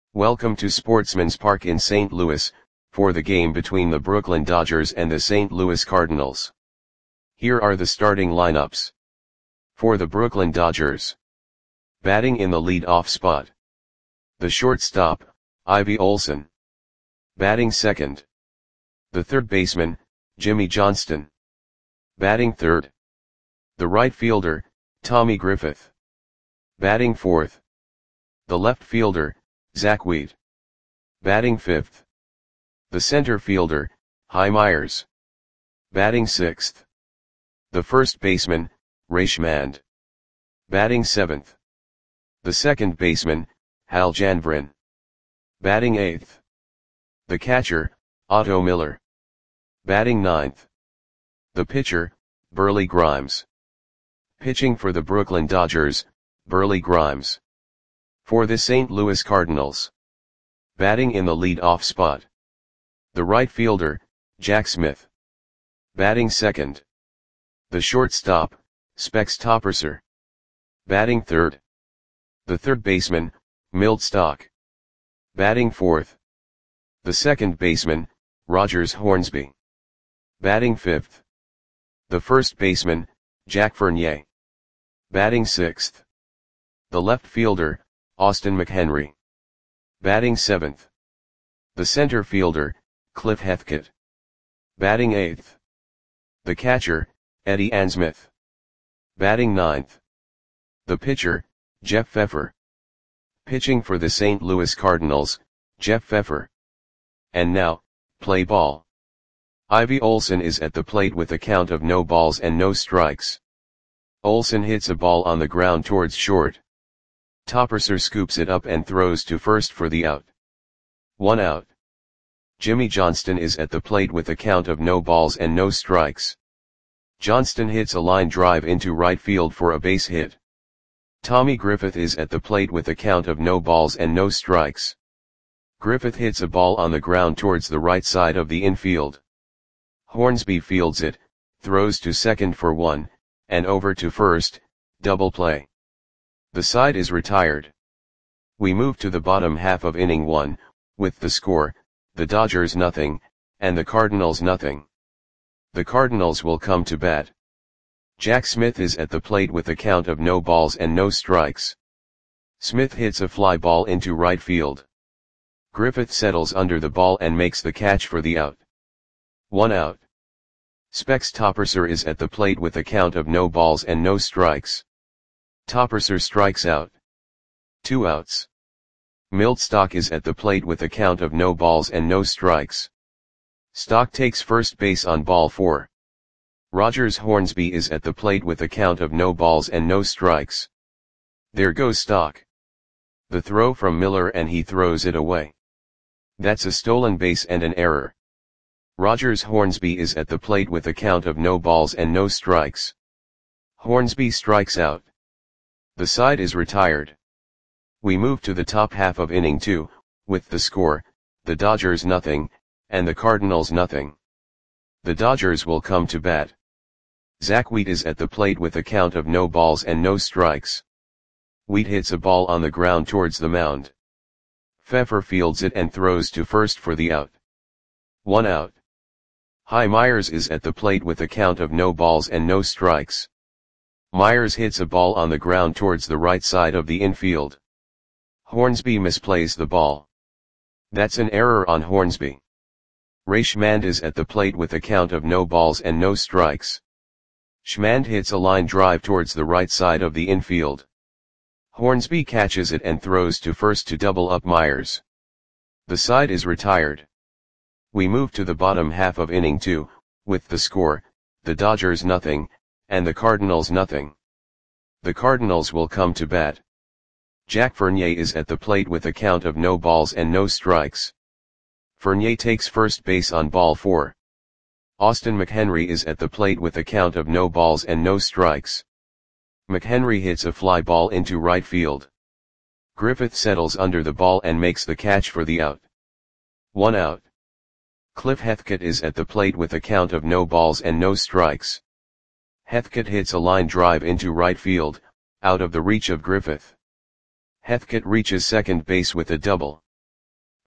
Welcome to Sportsman's Park in St. Louis, for the game between the Brooklyn Dodgers and the St. Louis Cardinals. Here are the starting lineups. For the Brooklyn Dodgers. Batting in the lead-off spot. The shortstop, Ivy Olson. Batting second. The third baseman, Jimmy Johnston. Batting third. The right fielder, Tommy Griffith. Batting fourth. The left fielder, Zach Wheat. Batting fifth. The center fielder, Hy Myers. Batting sixth. The first baseman, Ray Schmand. Batting seventh. The second baseman, Hal Janvrin. Batting eighth. The catcher, Otto Miller. Batting ninth. The pitcher, Burley Grimes. Pitching for the Brooklyn Dodgers, Burley Grimes. For the St. Louis Cardinals. Batting in the lead-off spot. The right fielder, Jack Smith. Batting second. The shortstop, Specs Topperser. Batting third. The third baseman, Milt Stock. Batting fourth. The second baseman, Rogers Hornsby. Batting fifth. The first baseman, Jack Fournier. Batting sixth. The left fielder, Austin McHenry. Batting seventh. The center fielder, Cliff Hethkett. Batting eighth. The catcher, Eddie Ansmith. Batting ninth. The pitcher, Jeff Pfeffer. Pitching for the St. Louis Cardinals, Jeff Pfeffer. And now, play ball. Ivy Olson is at the plate with a count of no balls and no strikes. Olson hits a ball on the ground towards short. Topperser scoops it up and throws to first for the out. 1 out. Jimmy Johnston is at the plate with a count of no balls and no strikes. Johnston hits a line drive into right field for a base hit. Tommy Griffith is at the plate with a count of no balls and no strikes. Griffith hits a ball on the ground towards the right side of the infield. Hornsby fields it, throws to second for 1, and over to first, double play. The side is retired. We move to the bottom half of inning 1, with the score, the Dodgers nothing, and the Cardinals nothing. The Cardinals will come to bat. Jack Smith is at the plate with a count of no balls and no strikes. Smith hits a fly ball into right field. Griffith settles under the ball and makes the catch for the out. 1 out. Specs Topperser is at the plate with a count of no balls and no strikes. Topperser strikes out. 2 outs. Milt Stock is at the plate with a count of no balls and no strikes. Stock takes first base on ball 4. Rogers Hornsby is at the plate with a count of no balls and no strikes. There goes Stock. The throw from Miller and he throws it away. That's a stolen base and an error. Rogers Hornsby is at the plate with a count of no balls and no strikes. Hornsby strikes out. The side is retired. We move to the top half of inning 2, with the score, the Dodgers nothing, and the Cardinals nothing. The Dodgers will come to bat. Zach Wheat is at the plate with a count of no balls and no strikes. Wheat hits a ball on the ground towards the mound. Pfeffer fields it and throws to first for the out. 1 out. Hy Myers is at the plate with a count of no balls and no strikes. Myers hits a ball on the ground towards the right side of the infield. Hornsby misplays the ball. That's an error on Hornsby. Ray Schmand is at the plate with a count of no balls and no strikes. Schmand hits a line drive towards the right side of the infield. Hornsby catches it and throws to first to double up Myers. The side is retired. We move to the bottom half of inning 2, with the score, the Dodgers nothing, and the Cardinals nothing. The Cardinals will come to bat. Jack Fournier is at the plate with a count of no balls and no strikes. Fournier takes first base on ball 4. Austin McHenry is at the plate with a count of no balls and no strikes. McHenry hits a fly ball into right field. Griffith settles under the ball and makes the catch for the out. 1 out. Cliff Hethkett is at the plate with a count of no balls and no strikes. Hethkett hits a line drive into right field, out of the reach of Griffith. Hethkett reaches second base with a double.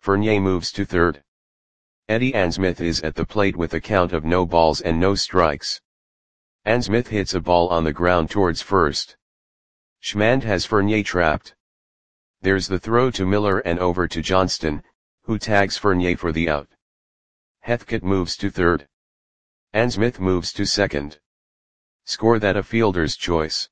Fournier moves to third. Eddie Ansmith is at the plate with a count of no balls and no strikes. Ansmith hits a ball on the ground towards first. Schmand has Fournier trapped. There's the throw to Miller and over to Johnston, who tags Fournier for the out. Heathcote moves to third. Ansmith moves to second. Score that a fielder's choice.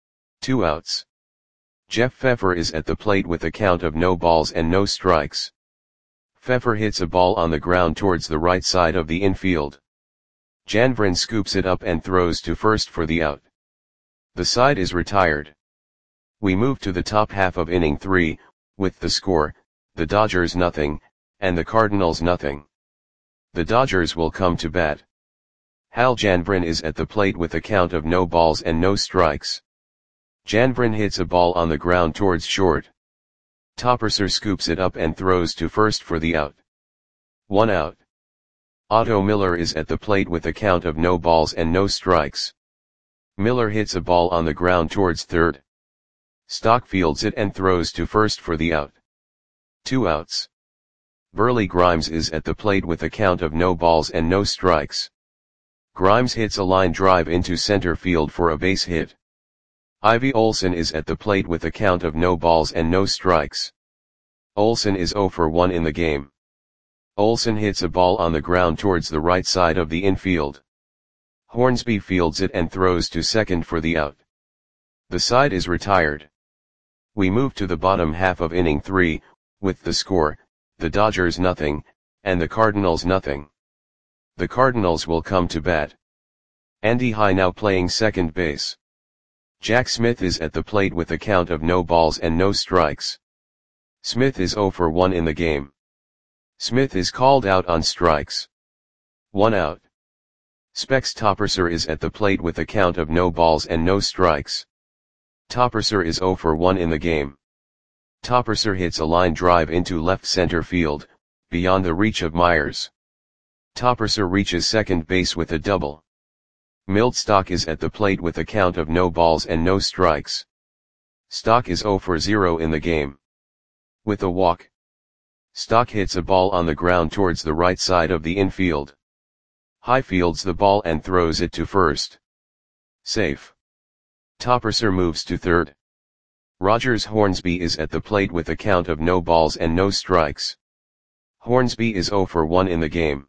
2 outs. Jeff Pfeffer is at the plate with a count of no balls and no strikes. Pfeffer hits a ball on the ground towards the right side of the infield. Janvrin scoops it up and throws to first for the out. The side is retired. We move to the top half of inning 3, with the score, the Dodgers nothing, and the Cardinals nothing. The Dodgers will come to bat. Hal Janvrin is at the plate with a count of no balls and no strikes. Janvrin hits a ball on the ground towards short. Topperser scoops it up and throws to first for the out. 1 out. Otto Miller is at the plate with a count of no balls and no strikes. Miller hits a ball on the ground towards third. Stock fields it and throws to first for the out. 2 outs. Burley Grimes is at the plate with a count of no balls and no strikes. Grimes hits a line drive into center field for a base hit. Ivy Olson is at the plate with a count of no balls and no strikes. Olson is 0 for 1 in the game. Olson hits a ball on the ground towards the right side of the infield. Hornsby fields it and throws to second for the out. The side is retired. We move to the bottom half of inning 3, with the score, the Dodgers nothing, and the Cardinals nothing. The Cardinals will come to bat. Andy High now playing second base. Jack Smith is at the plate with a count of no balls and no strikes. Smith is 0 for 1 in the game. Smith is called out on strikes. 1 out. Specs Topperser is at the plate with a count of no balls and no strikes. Topperser is 0 for 1 in the game. Topperser hits a line drive into left center field, beyond the reach of Myers. Topperser reaches second base with a double. Milt Stock is at the plate with a count of no balls and no strikes. Stock is 0 for 0 in the game. With a walk. Stock hits a ball on the ground towards the right side of the infield. High fields the ball and throws it to first. Safe. Topperser moves to third. Rogers Hornsby is at the plate with a count of no balls and no strikes. Hornsby is 0 for 1 in the game.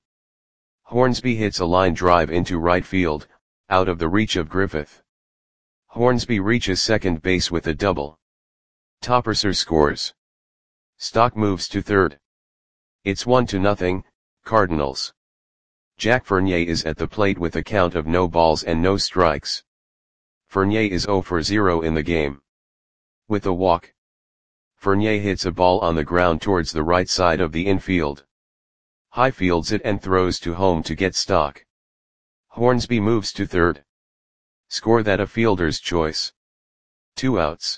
Hornsby hits a line drive into right field, out of the reach of Griffith. Hornsby reaches second base with a double. Topperser scores. Stock moves to third. It's 1-0, Cardinals. Jack Fournier is at the plate with a count of no balls and no strikes. Fournier is 0 for 0 in the game. With a walk. Fournier hits a ball on the ground towards the right side of the infield. High fields it and throws to home to get Stock. Hornsby moves to third. Score that a fielder's choice. 2 outs.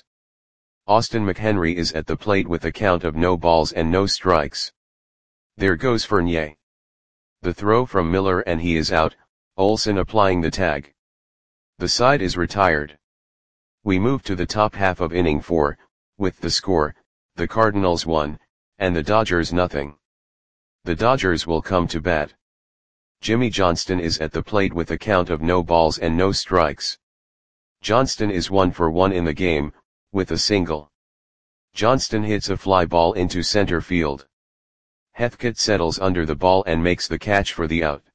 Austin McHenry is at the plate with a count of no balls and no strikes. There goes Fournier. The throw from Miller and he is out, Olson applying the tag. The side is retired. We move to the top half of inning 4, with the score, the Cardinals 1, and the Dodgers nothing. The Dodgers will come to bat. Jimmy Johnston is at the plate with a count of no balls and no strikes. Johnston is 1 for 1 in the game, with a single. Johnston hits a fly ball into center field. Heathcote settles under the ball and makes the catch for the out.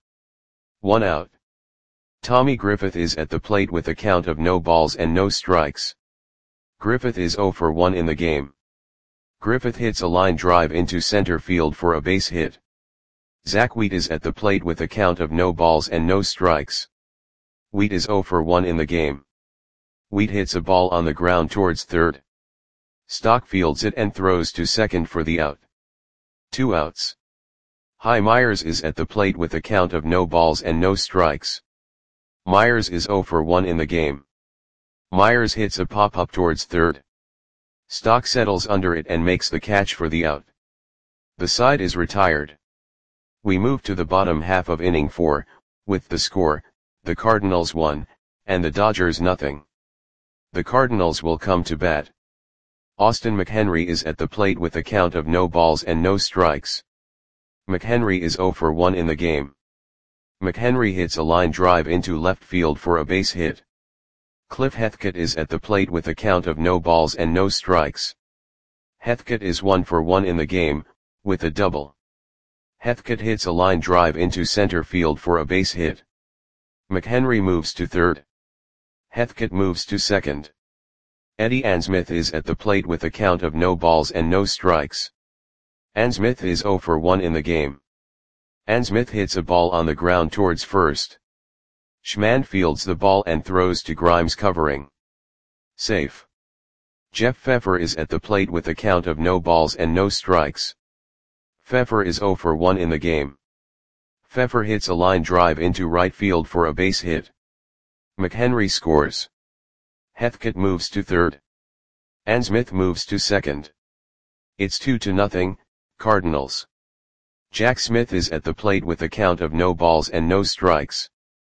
1 out. Tommy Griffith is at the plate with a count of no balls and no strikes. Griffith is 0 for 1 in the game. Griffith hits a line drive into center field for a base hit. Zach Wheat is at the plate with a count of no balls and no strikes. Wheat is 0 for 1 in the game. Wheat hits a ball on the ground towards third. Stock fields it and throws to second for the out. 2 outs. High Myers is at the plate with a count of no balls and no strikes. Myers is 0 for 1 in the game. Myers hits a pop-up towards third. Stock settles under it and makes the catch for the out. The side is retired. We move to the bottom half of inning 4, with the score, the Cardinals 1, and the Dodgers nothing. The Cardinals will come to bat. Austin McHenry is at the plate with a count of no balls and no strikes. McHenry is 0 for 1 in the game. McHenry hits a line drive into left field for a base hit. Cliff Heathcote is at the plate with a count of no balls and no strikes. Heathcote is 1 for 1 in the game, with a double. Heathcote hits a line drive into center field for a base hit. McHenry moves to third. Heathcote moves to second. Eddie Ansmith is at the plate with a count of no balls and no strikes. Ansmith is 0 for 1 in the game. Ansmith hits a ball on the ground towards first. Schmand fields the ball and throws to Grimes covering. Safe. Jeff Pfeffer is at the plate with a count of no balls and no strikes. Pfeffer is 0 for 1 in the game. Pfeffer hits a line drive into right field for a base hit. McHenry scores. Heathcote moves to third. Ansmith moves to second. It's 2-0, Cardinals. Jack Smith is at the plate with a count of no balls and no strikes.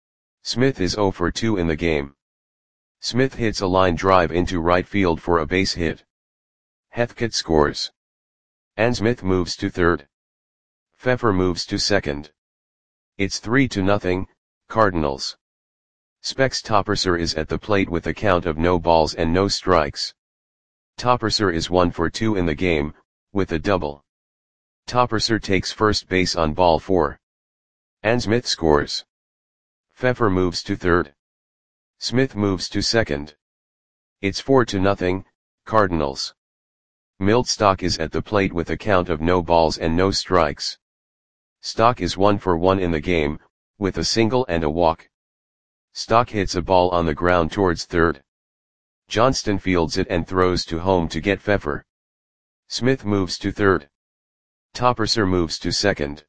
Smith is 0 for 2 in the game. Smith hits a line drive into right field for a base hit. Heathcote scores. Ansmith moves to third. Pfeffer moves to second. It's 3-0, Cardinals. Specs Topperser is at the plate with a count of no balls and no strikes. Topperser is 1 for 2 in the game, with a double. Topperser takes first base on ball 4. Ansmith scores. Pfeffer moves to third. Smith moves to second. It's 4-0, Cardinals. Milt Stock is at the plate with a count of no balls and no strikes. Stock is 1 for 1 in the game, with a single and a walk. Stock hits a ball on the ground towards third. Johnston fields it and throws to home to get Pfeffer. Smith moves to third. Topperser moves to second.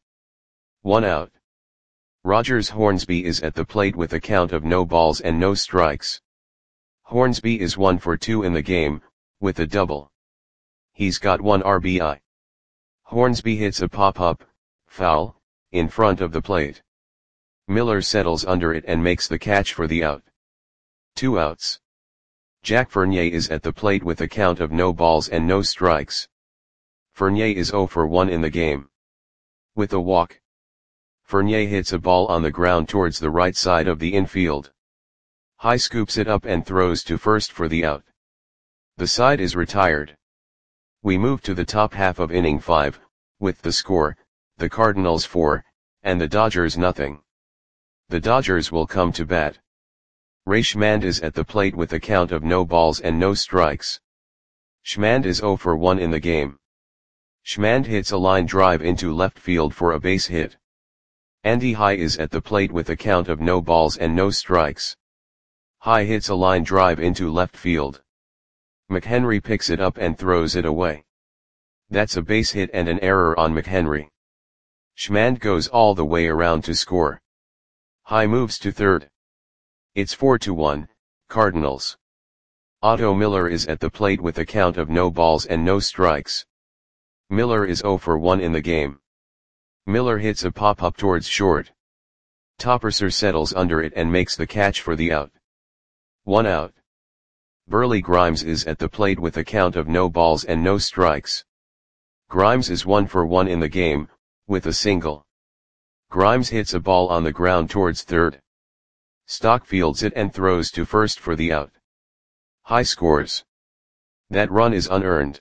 1 out. Rogers Hornsby is at the plate with a count of no balls and no strikes. Hornsby is 1 for 2 in the game, with a double. He's got 1 RBI. Hornsby hits a pop-up, foul, in front of the plate. Miller settles under it and makes the catch for the out. 2 outs. Jack Fournier is at the plate with a count of no balls and no strikes. Fournier is 0 for 1 in the game. With a walk. Fournier hits a ball on the ground towards the right side of the infield. High scoops it up and throws to first for the out. The side is retired. We move to the top half of inning 5, with the score, the Cardinals 4, and the Dodgers nothing. The Dodgers will come to bat. Ray Schmand is at the plate with a count of no balls and no strikes. Schmand is 0 for 1 in the game. Schmand hits a line drive into left field for a base hit. Andy High is at the plate with a count of no balls and no strikes. High hits a line drive into left field. McHenry picks it up and throws it away. That's a base hit and an error on McHenry. Schmand goes all the way around to score. High moves to third. It's 4-1, Cardinals. Otto Miller is at the plate with a count of no balls and no strikes. Miller is 0 for 1 in the game. Miller hits a pop-up towards short. Topperser settles under it and makes the catch for the out. 1 out. Burley Grimes is at the plate with a count of no balls and no strikes. Grimes is 1 for 1 in the game, with a single. Grimes hits a ball on the ground towards third. Stock fields it and throws to first for the out. High scores. That run is unearned.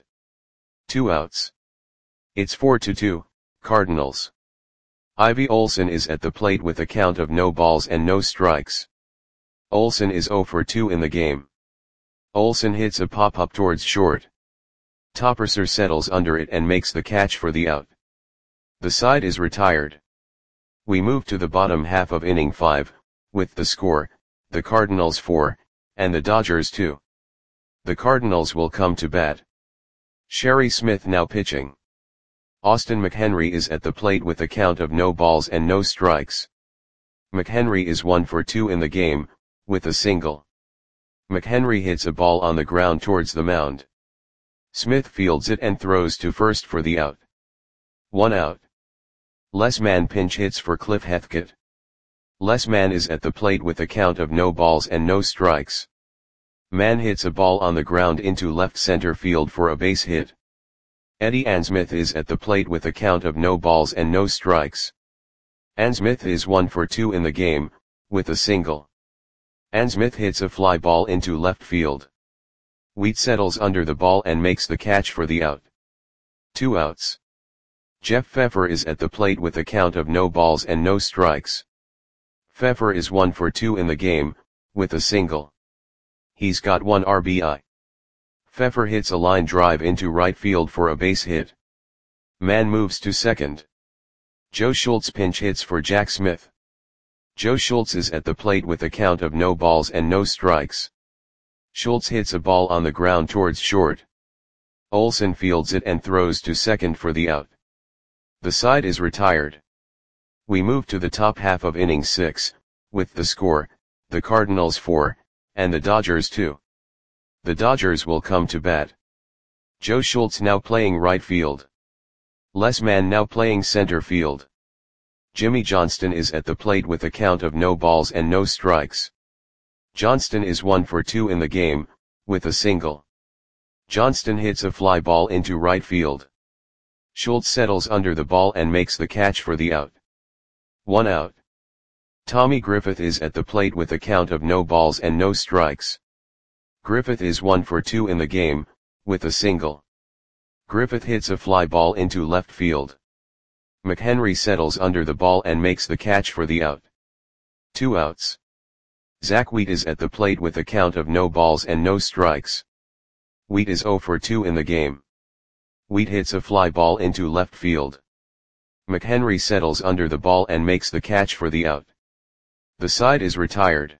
2 outs. It's 4-2, Cardinals. Ivy Olson is at the plate with a count of no balls and no strikes. Olson is 0 for 2 in the game. Olson hits a pop-up towards short. Topperser settles under it and makes the catch for the out. The side is retired. We move to the bottom half of inning 5, with the score, the Cardinals 4, and the Dodgers 2. The Cardinals will come to bat. Sherry Smith now pitching. Austin McHenry is at the plate with a count of no balls and no strikes. McHenry is 1 for 2 in the game, with a single. McHenry hits a ball on the ground towards the mound. Smith fields it and throws to first for the out. 1 out. Les Mann pinch hits for Cliff Heathcote. Les Mann is at the plate with a count of no balls and no strikes. Mann hits a ball on the ground into left center field for a base hit. Eddie Ansmith is at the plate with a count of no balls and no strikes. Ansmith is 1 for 2 in the game, with a single. Ansmith hits a fly ball into left field. Wheat settles under the ball and makes the catch for the out. 2 outs. Jeff Pfeffer is at the plate with a count of no balls and no strikes. Pfeffer is 1 for 2 in the game, with a single. He's got 1 RBI. Pfeffer hits a line drive into right field for a base hit. Mann moves to second. Joe Schultz pinch hits for Jack Smith. Joe Schultz is at the plate with a count of no balls and no strikes. Schultz hits a ball on the ground towards short. Olson fields it and throws to second for the out. The side is retired. We move to the top half of inning 6, with the score, the Cardinals 4, and the Dodgers 2. The Dodgers will come to bat. Joe Schultz now playing right field. Les Mann now playing center field. Jimmy Johnston is at the plate with a count of no balls and no strikes. Johnston is 1 for 2 in the game, with a single. Johnston hits a fly ball into right field. Schultz settles under the ball and makes the catch for the out. 1 out. Tommy Griffith is at the plate with a count of no balls and no strikes. Griffith is 1 for 2 in the game, with a single. Griffith hits a fly ball into left field. McHenry settles under the ball and makes the catch for the out. 2 outs. Zach Wheat is at the plate with a count of no balls and no strikes. Wheat is 0 for 2 in the game. Wheat hits a fly ball into left field. McHenry settles under the ball and makes the catch for the out. The side is retired.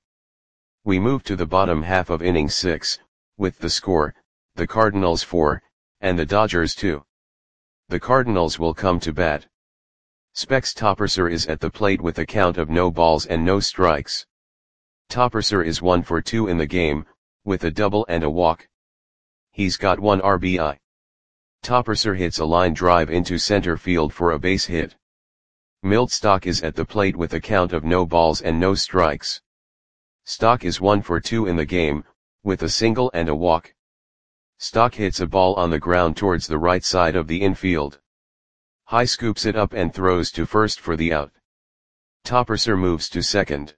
We move to the bottom half of inning 6, with the score, the Cardinals 4, and the Dodgers 2. The Cardinals will come to bat. Specs Topperser is at the plate with a count of no balls and no strikes. Topperser is 1 for 2 in the game, with a double and a walk. He's got 1 RBI. Topperser hits a line drive into center field for a base hit. Milt Stock is at the plate with a count of no balls and no strikes. Stock is 1 for 2 in the game, with a single and a walk. Stock hits a ball on the ground towards the right side of the infield. High scoops it up and throws to first for the out. Topperser moves to second.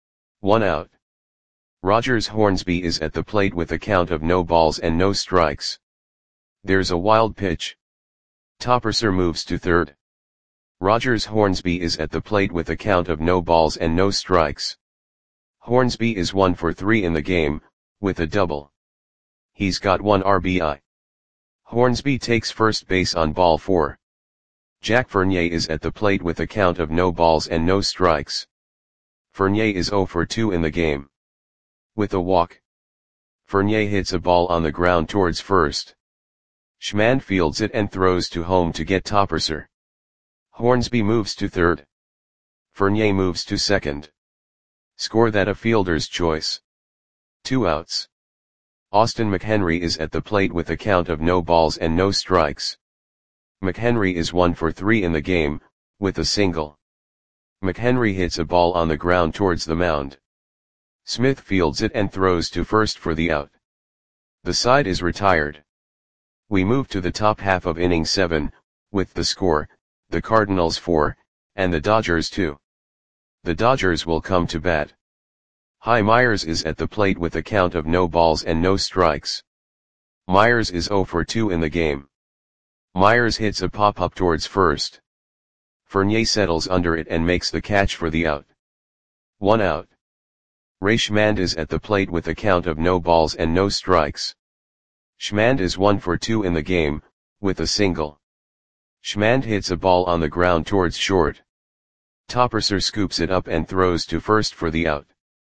1 out. Rogers Hornsby is at the plate with a count of no balls and no strikes. There's a wild pitch. Topperser moves to third. Rogers Hornsby is at the plate with a count of no balls and no strikes. Hornsby is 1 for 3 in the game, with a double. He's got 1 RBI. Hornsby takes first base on ball 4. Jack Fournier is at the plate with a count of no balls and no strikes. Fournier is 0 for 2 in the game. With a walk. Fournier hits a ball on the ground towards first. Schmann fields it and throws to home to get Topperser. Hornsby moves to third. Fournier moves to second. Score that a fielder's choice. 2 outs. Austin McHenry is at the plate with a count of no balls and no strikes. McHenry is 1 for 3 in the game, with a single. McHenry hits a ball on the ground towards the mound. Smith fields it and throws to first for the out. The side is retired. We move to the top half of inning 7, with the score, the Cardinals 4, and the Dodgers 2. The Dodgers will come to bat. Hy Myers is at the plate with a count of no balls and no strikes. Myers is 0 for 2 in the game. Myers hits a pop-up towards first. Fournier settles under it and makes the catch for the out. 1 out. Ray Schmand is at the plate with a count of no balls and no strikes. Schmand is 1 for 2 in the game, with a single. Schmand hits a ball on the ground towards short. Topperser scoops it up and throws to first for the out.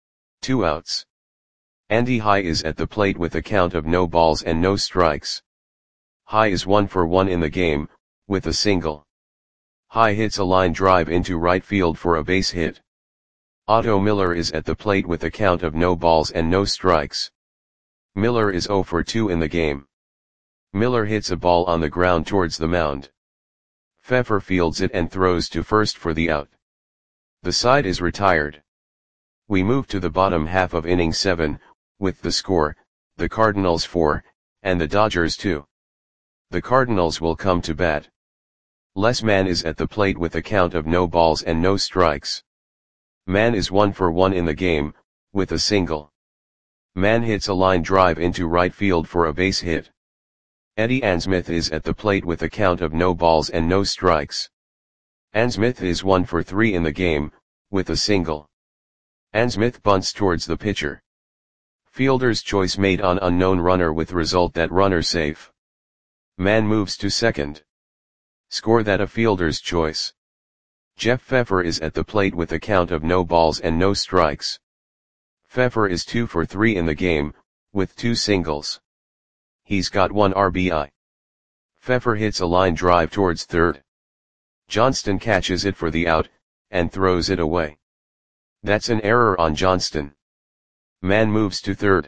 2 outs. Andy High is at the plate with a count of no balls and no strikes. High is 1 for 1 in the game, with a single. High hits a line drive into right field for a base hit. Otto Miller is at the plate with a count of no balls and no strikes. Miller is 0 for 2 in the game. Miller hits a ball on the ground towards the mound. Pfeffer fields it and throws to first for the out. The side is retired. We move to the bottom half of inning 7, with the score, the Cardinals 4, and the Dodgers 2. The Cardinals will come to bat. Les Mann is at the plate with a count of no balls and no strikes. Mann is 1 for 1 in the game, with a single. Mann hits a line drive into right field for a base hit. Eddie Ansmith is at the plate with a count of no balls and no strikes. Ansmith is 1 for 3 in the game, with a single. Ansmith bunts towards the pitcher. Fielder's choice made on unknown runner with result that runner safe. Mann moves to second. Score that a fielder's choice. Jeff Pfeffer is at the plate with a count of no balls and no strikes. Pfeffer is 2 for 3 in the game, with 2 singles. He's got 1 RBI. Pfeffer hits a line drive towards third. Johnston catches it for the out, and throws it away. That's an error on Johnston. Mann moves to third.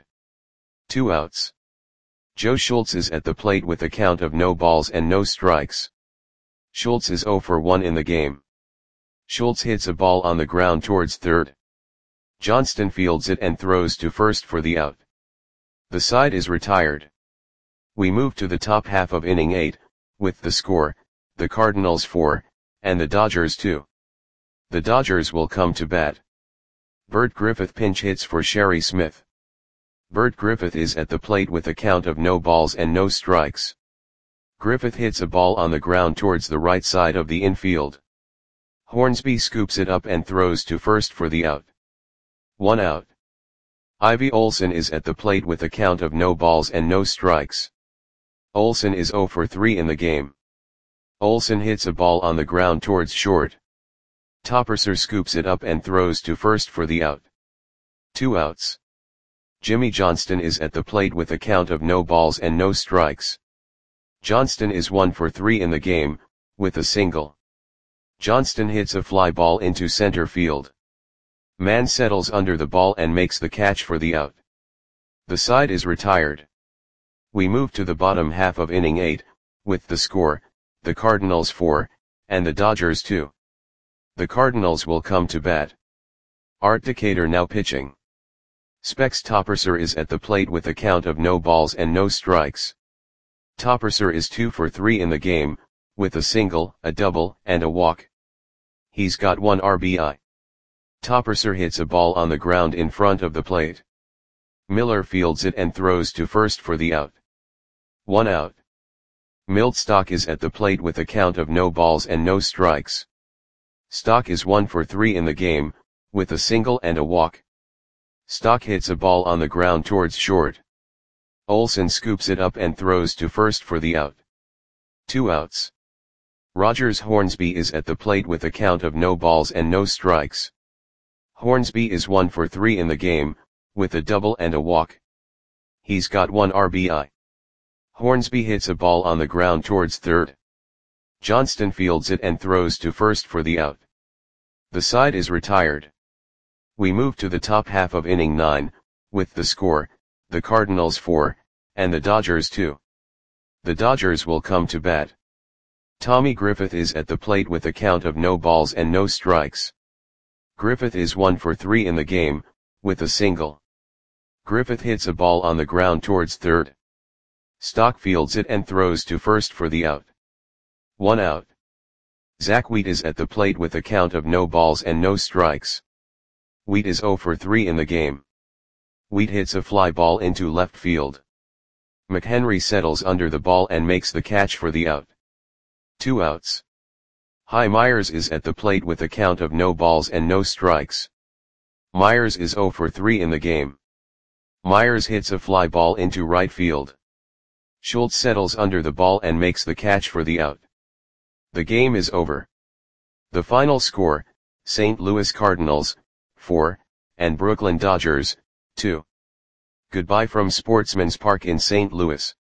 2 outs. Joe Schultz is at the plate with a count of no balls and no strikes. Schultz is 0 for 1 in the game. Schultz hits a ball on the ground towards third. Johnston fields it and throws to first for the out. The side is retired. We move to the top half of inning 8, with the score, the Cardinals 4, and the Dodgers 2. The Dodgers will come to bat. Bert Griffith pinch hits for Sherry Smith. Bert Griffith is at the plate with a count of no balls and no strikes. Griffith hits a ball on the ground towards the right side of the infield. Hornsby scoops it up and throws to first for the out. 1 out. Ivy Olson is at the plate with a count of no balls and no strikes. Olson is 0 for 3 in the game. Olson hits a ball on the ground towards short. Topperser scoops it up and throws to first for the out. 2 outs. Jimmy Johnston is at the plate with a count of no balls and no strikes. Johnston is 1 for 3 in the game, with a single. Johnston hits a fly ball into center field. Mann settles under the ball and makes the catch for the out. The side is retired. We move to the bottom half of inning 8, with the score, the Cardinals 4, and the Dodgers 2. The Cardinals will come to bat. Art Decatur now pitching. Specs Topperser is at the plate with a count of no balls and no strikes. Topperser is 2 for 3 in the game, with a single, a double, and a walk. He's got 1 RBI. Topperser hits a ball on the ground in front of the plate. Miller fields it and throws to first for the out. 1 out. Milt Stock is at the plate with a count of no balls and no strikes. Stock is 1 for 3 in the game, with a single and a walk. Stock hits a ball on the ground towards short. Olson scoops it up and throws to first for the out. 2 outs. Rogers Hornsby is at the plate with a count of no balls and no strikes. Hornsby is 1 for 3 in the game, with a double and a walk. He's got 1 RBI. Hornsby hits a ball on the ground towards third. Johnston fields it and throws to first for the out. The side is retired. We move to the top half of inning 9, with the score, the Cardinals 4, and the Dodgers 2. The Dodgers will come to bat. Tommy Griffith is at the plate with a count of no balls and no strikes. Griffith is 1 for 3 in the game, with a single. Griffith hits a ball on the ground towards third. Stock fields it and throws to first for the out. 1 out. Zach Wheat is at the plate with a count of no balls and no strikes. Wheat is 0 for 3 in the game. Wheat hits a fly ball into left field. McHenry settles under the ball and makes the catch for the out. 2 outs. Hy Myers is at the plate with a count of no balls and no strikes. Myers is 0 for 3 in the game. Myers hits a fly ball into right field. Schultz settles under the ball and makes the catch for the out. The game is over. The final score, St. Louis Cardinals, 4, and Brooklyn Dodgers, 2. Goodbye from Sportsman's Park in St. Louis.